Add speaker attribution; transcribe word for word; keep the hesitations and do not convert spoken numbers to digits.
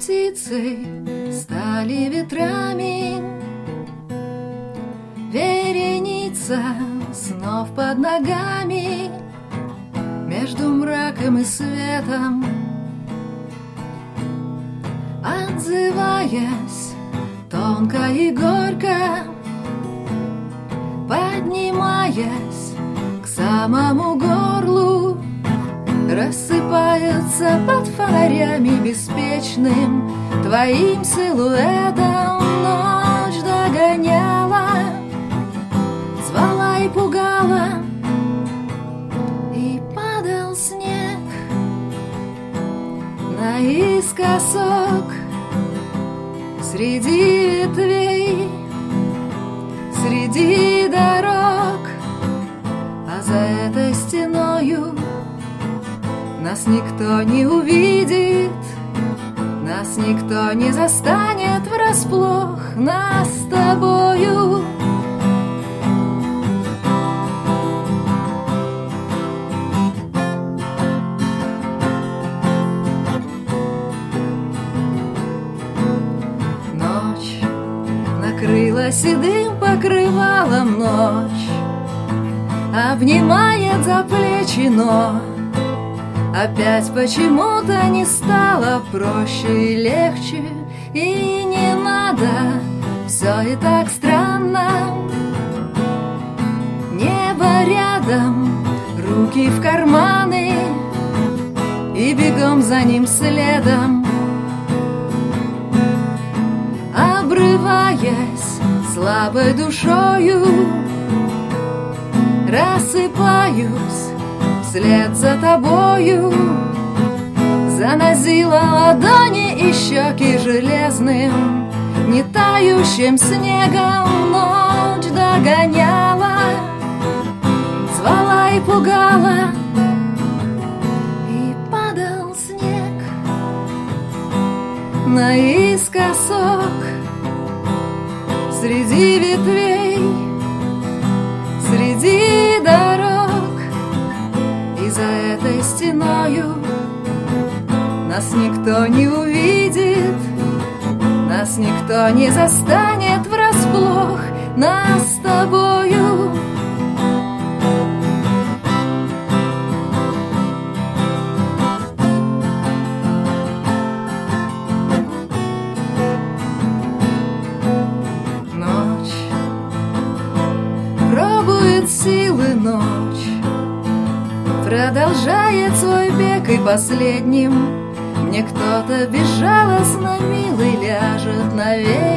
Speaker 1: птицы стали ветрами, вереница снов под ногами, между мраком и светом, отзываясь тонко и горько, поднимаясь к самому горлу, рассыпаются под фонарями беспечным твоим силуэтом. Ночь догоняла, звала и пугала, и падал снег наискосок среди ветвей, среди дорог, а за этой стеною нас никто не увидит, нас никто не застанет врасплох, нас с тобою. Ночь накрыла седым покрывалом, ночь обнимает за плечи, но опять почему-то не стало проще и легче, и не надо, все и так странно. Небо рядом, руки в карманы, и бегом за ним следом, обрываясь слабой душою, рассыпаюсь вслед за тобою. Занозила ладони и щеки железным, не тающим снегом. Ночь догоняла, звала и пугала, и падал снег наискосок среди ветвей, среди дорог, и за этой стеною нас никто не увидит, нас никто не застанет врасплох, нас с тобою. Ночь пробует силы, ночь продолжает свой бег, и последним мне кто-то безжалостно милый ляжет навек.